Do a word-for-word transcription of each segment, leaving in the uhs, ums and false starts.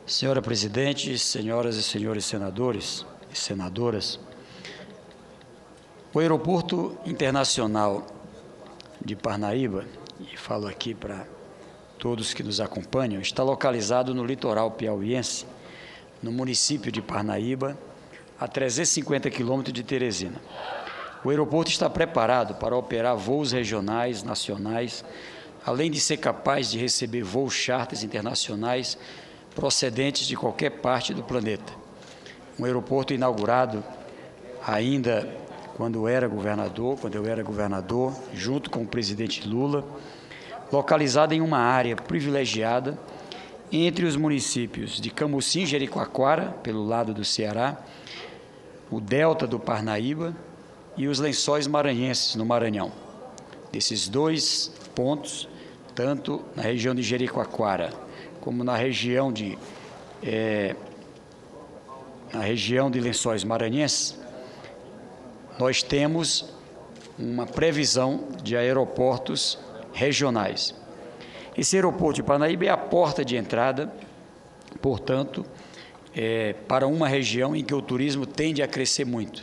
Senhora Presidente, senhoras e senhores senadores e senadoras, o Aeroporto Internacional de Parnaíba, e falo aqui para todos que nos acompanham, está localizado no litoral piauiense, no município de Parnaíba, a trezentos e cinquenta quilômetros de Teresina. O aeroporto está preparado para operar voos regionais, nacionais, além de ser capaz de receber voos charters internacionais procedentes de qualquer parte do planeta. Um aeroporto inaugurado ainda quando era governador, quando eu era governador, junto com o presidente Lula, localizado em uma área privilegiada entre os municípios de Camusim, Jericoacoara, pelo lado do Ceará, o delta do Parnaíba e os Lençóis Maranhenses, no Maranhão. Desses dois pontos, tanto na região de Jericoacoara como na região de, é, na região de Lençóis Maranhenses, nós temos uma previsão de aeroportos regionais. Esse aeroporto de Parnaíba é a porta de entrada, portanto, é, para uma região em que o turismo tende a crescer muito,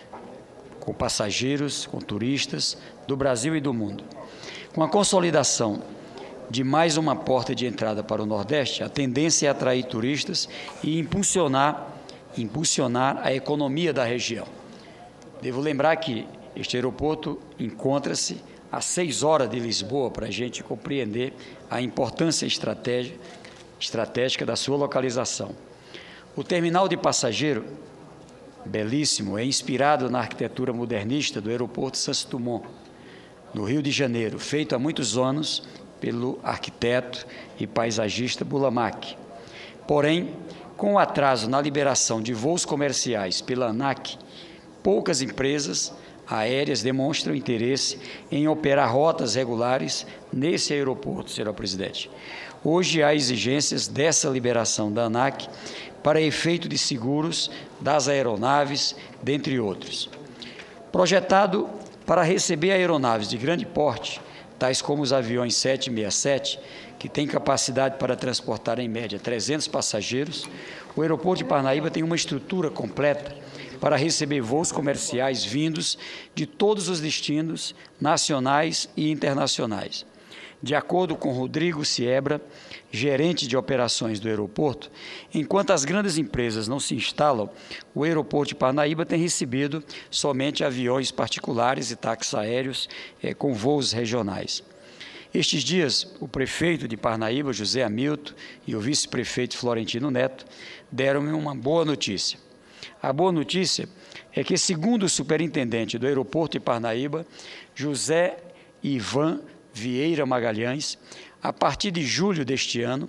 com passageiros, com turistas do Brasil e do mundo. Com a consolidação de mais uma porta de entrada para o Nordeste, a tendência é atrair turistas e impulsionar, impulsionar a economia da região. Devo lembrar que este aeroporto encontra-se a seis horas de Lisboa, para a gente compreender a importância estratégica, estratégica da sua localização. O terminal de passageiro, belíssimo, é inspirado na arquitetura modernista do aeroporto Santos Dumont, no Rio de Janeiro, feito há muitos anos pelo arquiteto e paisagista Bulamac. Porém, com o atraso na liberação de voos comerciais pela ANAC, poucas empresas aéreas demonstram interesse em operar rotas regulares nesse aeroporto, senhor presidente. Hoje há exigências dessa liberação da ANAC para efeito de seguros das aeronaves, dentre outros. Projetado para receber aeronaves de grande porte, tais como os aviões sete sessenta e sete, que têm capacidade para transportar, em média, trezentos passageiros, o aeroporto de Parnaíba tem uma estrutura completa para receber voos comerciais vindos de todos os destinos nacionais e internacionais. De acordo com Rodrigo Siebra, gerente de operações do aeroporto, enquanto as grandes empresas não se instalam, o aeroporto de Parnaíba tem recebido somente aviões particulares e táxis aéreos eh, com voos regionais. Estes dias, o prefeito de Parnaíba, José Hamilton, e o vice-prefeito Florentino Neto deram-me uma boa notícia. A boa notícia é que, segundo o superintendente do aeroporto de Parnaíba, José Ivan Vieira Magalhães, a partir de julho deste ano,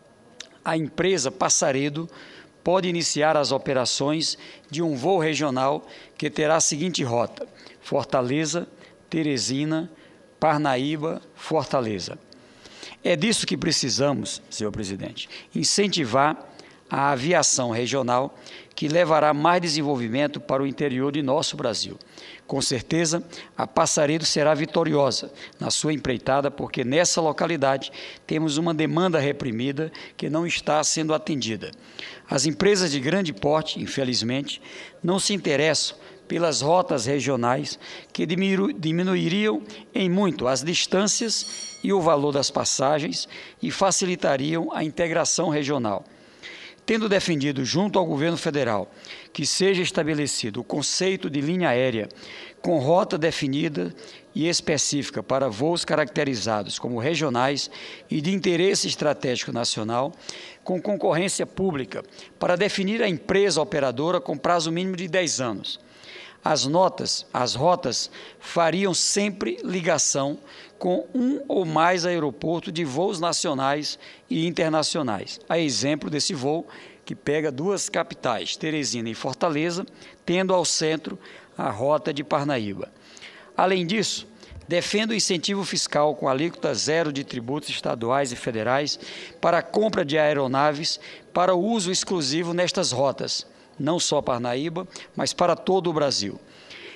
a empresa Passaredo pode iniciar as operações de um voo regional que terá a seguinte rota: Fortaleza, Teresina, Parnaíba, Fortaleza. É disso que precisamos, senhor presidente, incentivar a aviação regional, que levará mais desenvolvimento para o interior de nosso Brasil. Com certeza, a Passaredo será vitoriosa na sua empreitada, porque nessa localidade temos uma demanda reprimida que não está sendo atendida. As empresas de grande porte, infelizmente, não se interessam pelas rotas regionais, que diminu- diminuiriam em muito as distâncias e o valor das passagens e facilitariam a integração regional. Tendo defendido junto ao governo federal que seja estabelecido o conceito de linha aérea com rota definida e específica para voos caracterizados como regionais e de interesse estratégico nacional, com concorrência pública para definir a empresa operadora com prazo mínimo de dez anos. As notas, as rotas fariam sempre ligação com um ou mais aeroportos de voos nacionais e internacionais. A exemplo desse voo que pega duas capitais, Teresina e Fortaleza, tendo ao centro a rota de Parnaíba. Além disso, defendo o incentivo fiscal com alíquota zero de tributos estaduais e federais para a compra de aeronaves para o uso exclusivo nestas rotas, não só Parnaíba, mas para todo o Brasil.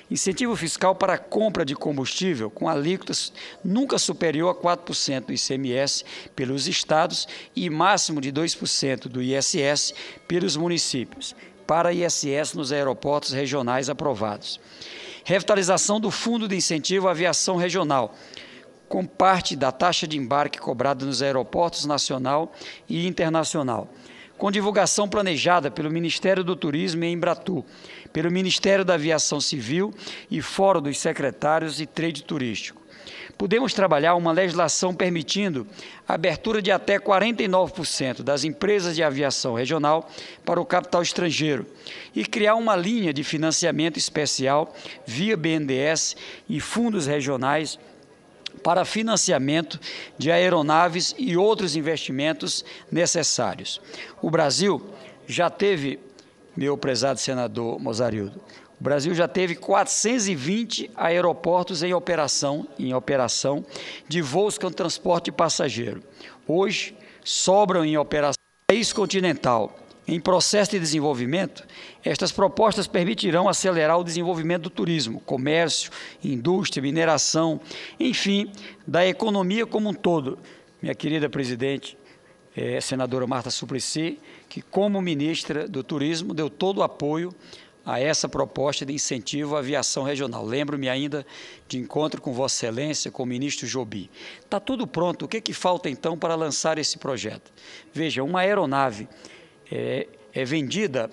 Incentivo fiscal para a compra de combustível com alíquotas nunca superior a quatro por cento do I C M S pelos estados e máximo de dois por cento do I S S pelos municípios, para I S S nos aeroportos regionais aprovados. Revitalização do Fundo de Incentivo à Aviação Regional, com parte da taxa de embarque cobrada nos aeroportos nacional e internacional, com divulgação planejada pelo Ministério do Turismo e Embratu, pelo Ministério da Aviação Civil e Fórum dos Secretários de Trade Turístico. Podemos trabalhar uma legislação permitindo a abertura de até quarenta e nove por cento das empresas de aviação regional para o capital estrangeiro e criar uma linha de financiamento especial via B N D E S e fundos regionais para financiamento de aeronaves e outros investimentos necessários. O Brasil já teve, meu prezado senador Mozarildo, o Brasil já teve quatrocentos e vinte aeroportos em operação, em operação de voos com transporte de passageiro. Hoje, sobram em operação no país continental. Em processo de desenvolvimento, estas propostas permitirão acelerar o desenvolvimento do turismo, comércio, indústria, mineração, enfim, da economia como um todo. Minha querida presidente, eh, senadora Marta Suplicy, que como ministra do Turismo deu todo o apoio a essa proposta de incentivo à aviação regional. Lembro-me ainda de encontro com Vossa Excelência, com o ministro Joby. Está tudo pronto. O que é que falta, então, para lançar esse projeto? Veja, uma aeronave É, é vendida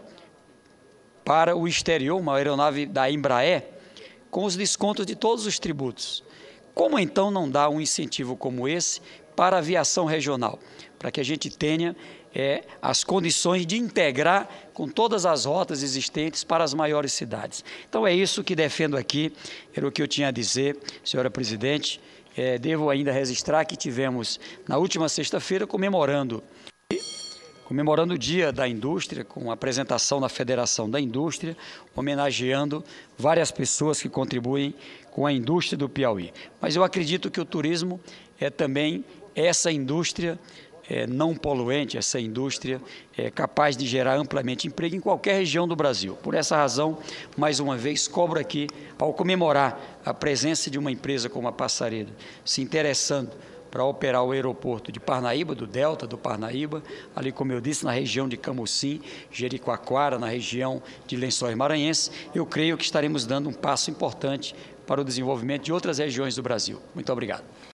para o exterior, uma aeronave da Embraer, com os descontos de todos os tributos. Como então não dar um incentivo como esse para a aviação regional? Para que a gente tenha é, as condições de integrar com todas as rotas existentes para as maiores cidades. Então é isso que defendo aqui, era o que eu tinha a dizer, senhora presidente. É, devo ainda registrar que tivemos, na última sexta-feira, comemorando comemorando o Dia da Indústria, com a apresentação na Federação da Indústria, homenageando várias pessoas que contribuem com a indústria do Piauí. Mas eu acredito que o turismo é também essa indústria é, não poluente, essa indústria é, capaz de gerar amplamente emprego em qualquer região do Brasil. Por essa razão, mais uma vez, cobro aqui, ao comemorar a presença de uma empresa como a Passareda, se interessando para operar o aeroporto de Parnaíba, do Delta do Parnaíba, ali, como eu disse, na região de Camucim, Jericoacoara, na região de Lençóis Maranhenses, eu creio que estaremos dando um passo importante para o desenvolvimento de outras regiões do Brasil. Muito obrigado.